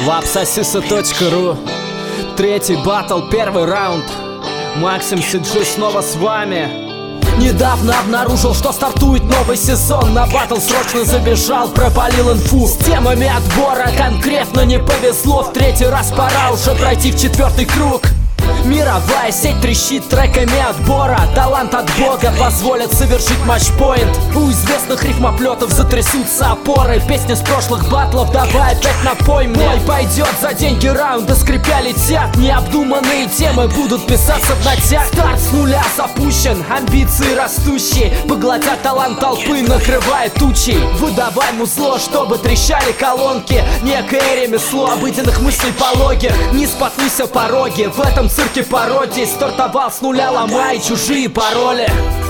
Lapsasisa.ru. Третий батл, первый раунд. Максим CG снова с вами. Недавно обнаружил, что стартует новый сезон. На батл срочно забежал, пропалил инфу. С темами отбора конкретно не повезло. В третий раз пора уже пройти в четвертый круг. Мировая сеть трещит треками отбора. Талант от бога позволит совершить матчпоинт. У известных рифмоплетов затрясутся опоры. Песни с прошлых батлов давай опять напой мне. Мой пойдет за деньги, раунды скрипя летят. Необдуманные темы будут писаться в нотях. Старт с нуля запущен, амбиции растущие поглотят талант толпы, накрывая тучей. Выдавай музло, чтобы трещали колонки. Некое ремесло обыденных мыслей пологих. Не споткнись о пороге, в этом цирке пародий. Стартовал с нуля, ломая чужие пароли.